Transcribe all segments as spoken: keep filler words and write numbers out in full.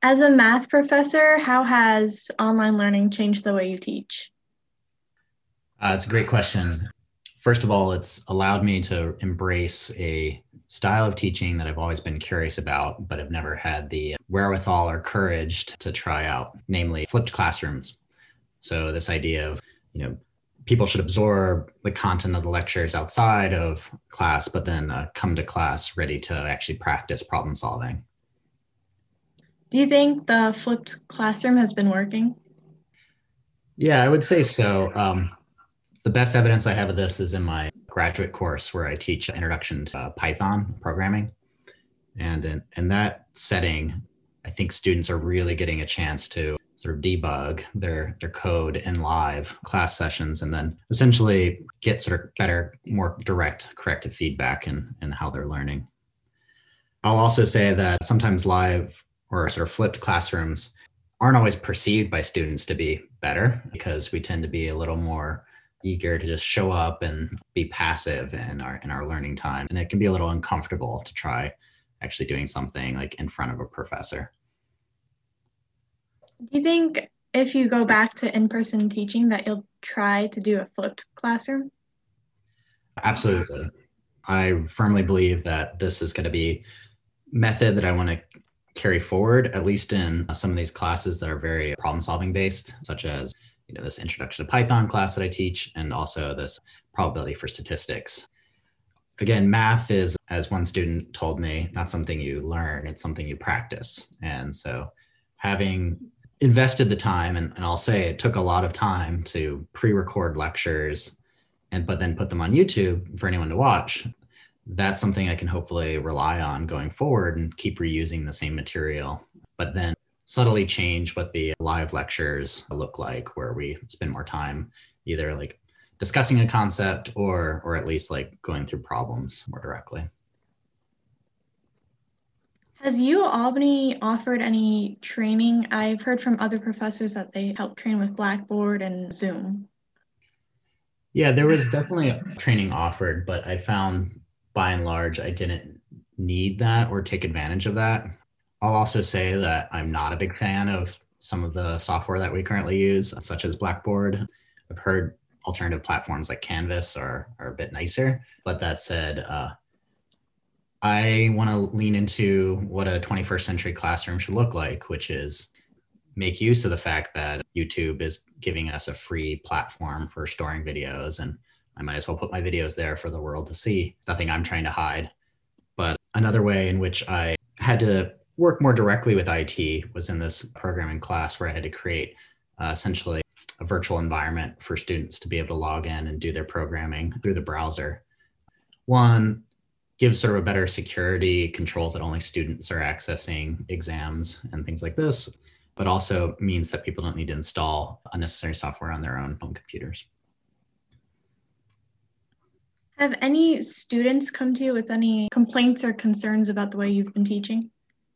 As a math professor, how has online learning changed the way you teach? Uh, it's a great question. First of all, it's allowed me to embrace a style of teaching that I've always been curious about, but have never had the wherewithal or courage to try out, namely flipped classrooms. So this idea of, you know, people should absorb the content of the lectures outside of class, but then uh, come to class ready to actually practice problem solving. Do you think the flipped classroom has been working? Yeah, I would say so. Um, the best evidence I have of this is in my graduate course where I teach Introduction to uh, Python programming. And in, in that setting, I think students are really getting a chance to sort of debug their, their code in live class sessions and then essentially get sort of better, more direct corrective feedback in, in how they're learning. I'll also say that sometimes live or sort of flipped classrooms aren't always perceived by students to be better because we tend to be a little more eager to just show up and be passive in our in our learning time. And it can be a little uncomfortable to try actually doing something like in front of a professor. Do you think if you go back to in-person teaching that you'll try to do a flipped classroom? Absolutely. I firmly believe that this is going to be method that I want to carry forward, at least in some of these classes that are very problem solving based, such as you know this introduction to Python class that I teach, and also this probability for statistics. Again, math is, as one student told me, not something you learn, it's something you practice. And so having invested the time, and, and I'll say it took a lot of time to pre-record lectures and but then put them on YouTube for anyone to watch, that's something I can hopefully rely on going forward and keep reusing the same material, but then subtly change what the live lectures look like, where we spend more time either like discussing a concept or or at least like going through problems more directly. Has U Albany offered any training? I've heard from other professors that they help train with Blackboard and Zoom. Yeah, there was definitely a training offered, but I found by and large I didn't need that or take advantage of that. I'll also say that I'm not a big fan of some of the software that we currently use, such as Blackboard. I've heard alternative platforms like Canvas are, are a bit nicer. But that said, uh, I want to lean into what a twenty-first century classroom should look like, which is make use of the fact that YouTube is giving us a free platform for storing videos. And I might as well put my videos there for the world to see. It's nothing I'm trying to hide. But another way in which I had to work more directly with I T was in this programming class where I had to create uh, essentially a virtual environment for students to be able to log in and do their programming through the browser. One, gives sort of a better security controls that only students are accessing exams and things like this, but also means that people don't need to install unnecessary software on their own home computers. Have any students come to you with any complaints or concerns about the way you've been teaching?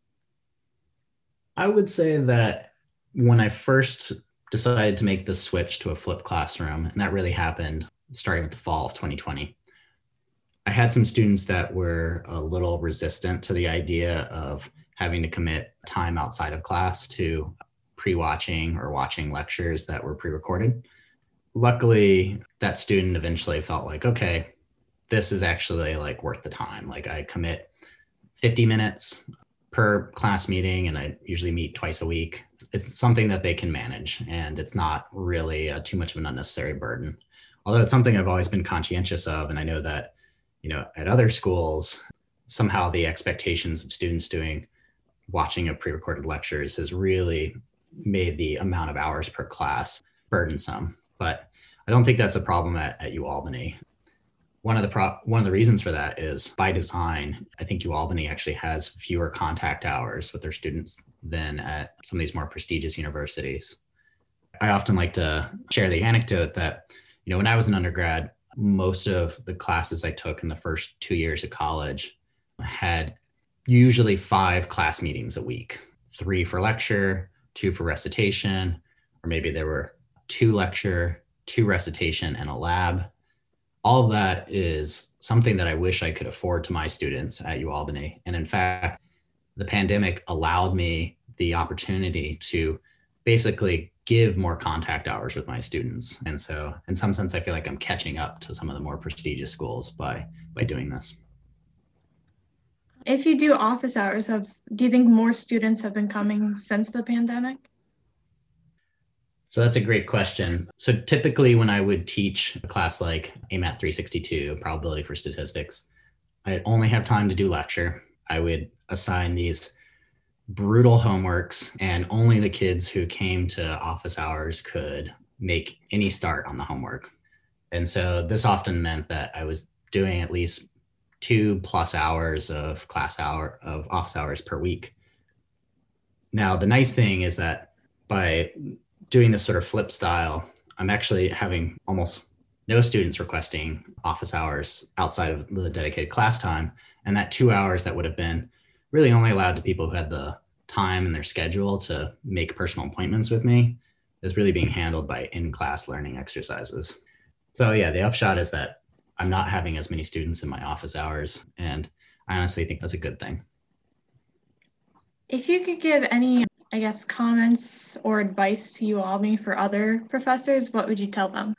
I would say that when I first decided to make the switch to a flipped classroom, and that really happened starting with the fall of twenty twenty, I had some students that were a little resistant to the idea of having to commit time outside of class to pre-watching or watching lectures that were pre-recorded. Luckily, that student eventually felt like, okay, this is actually like worth the time. Like I commit fifty minutes per class meeting and I usually meet twice a week. It's something that they can manage and it's not really uh, too much of an unnecessary burden. Although it's something I've always been conscientious of. And I know that, you know, at other schools, somehow the expectations of students doing watching of pre-recorded lectures has really made the amount of hours per class burdensome. But I don't think that's a problem at, at UAlbany. One of the pro- one of the reasons for that is by design. I think UAlbany actually has fewer contact hours with their students than at some of these more prestigious universities. I often like to share the anecdote that, you know, when I was an undergrad, most of the classes I took in the first two years of college had usually five class meetings a week, three for lecture, two for recitation, or maybe there were two lecture, two recitation, and a lab. All of that is something that I wish I could afford to my students at UAlbany. And in fact, the pandemic allowed me the opportunity to basically give more contact hours with my students. And so in some sense, I feel like I'm catching up to some of the more prestigious schools by by doing this. If you do office hours, have do you think more students have been coming since the pandemic? So that's a great question. So typically when I would teach a class like A M A T three sixty-two, Probability for Statistics, I'd only have time to do lecture. I would assign these brutal homeworks, and only the kids who came to office hours could make any start on the homework. And so this often meant that I was doing at least two plus hours of class hour of office hours per week. Now, the nice thing is that by doing this sort of flip style, I'm actually having almost no students requesting office hours outside of the dedicated class time. And that two hours that would have been really only allowed to people who had the time in their schedule to make personal appointments with me is really being handled by in-class learning exercises. So yeah, the upshot is that I'm not having as many students in my office hours, and I honestly think that's a good thing. If you could give any, I guess, comments or advice to UAlbany for other professors, what would you tell them?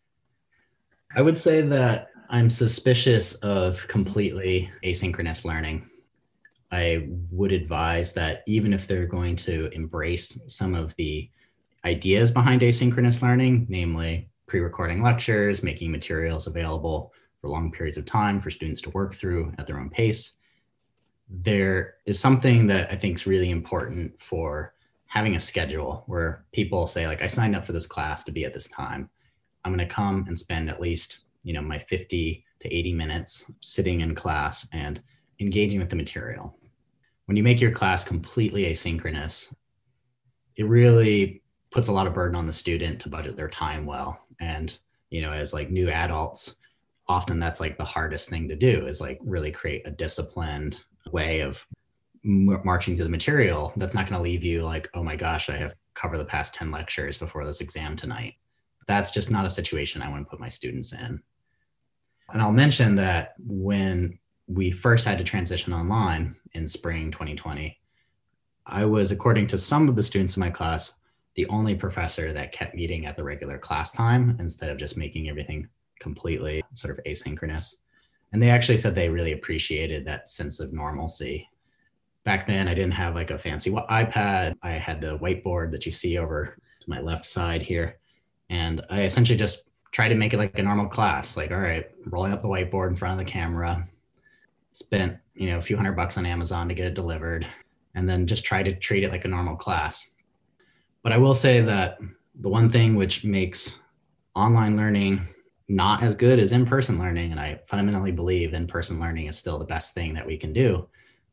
I would say that I'm suspicious of completely asynchronous learning. I would advise that even if they're going to embrace some of the ideas behind asynchronous learning, namely pre-recording lectures, making materials available for long periods of time for students to work through at their own pace, there is something that I think is really important for having a schedule where people say, like, I signed up for this class to be at this time. I'm going to come and spend at least, you know, my fifty to eighty minutes sitting in class and engaging with the material. When you make your class completely asynchronous, it really puts a lot of burden on the student to budget their time well. And, you know, as like new adults, often that's like the hardest thing to do, is like really create a disciplined way of marching through the material that's not going to leave you like, oh my gosh, I have to cover the past ten lectures before this exam tonight. That's just not a situation I want to put my students in. And I'll mention that when we first had to transition online in spring twenty twenty, I was, according to some of the students in my class, the only professor that kept meeting at the regular class time instead of just making everything completely sort of asynchronous. And they actually said they really appreciated that sense of normalcy. Back then, I didn't have like a fancy iPad. I had the whiteboard that you see over to my left side here. And I essentially just tried to make it like a normal class. Like, all right, rolling up the whiteboard in front of the camera, spent, you know, a few hundred bucks on Amazon to get it delivered, and then just try to treat it like a normal class. But I will say that the one thing which makes online learning not as good as in-person learning, and I fundamentally believe in-person learning is still the best thing that we can do,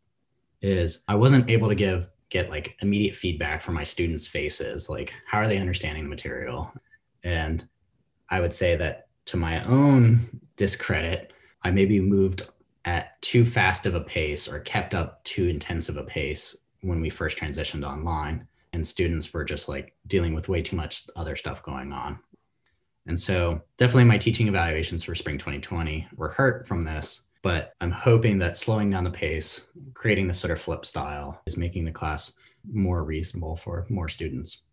is I wasn't able to give get like immediate feedback from my students' faces, like how are they understanding the material? And I would say that to my own discredit, I maybe moved at too fast of a pace or kept up too intensive a pace when we first transitioned online, and students were just like dealing with way too much other stuff going on. And so definitely my teaching evaluations for spring twenty twenty were hurt from this, but I'm hoping that slowing down the pace, creating this sort of flip style, is making the class more reasonable for more students.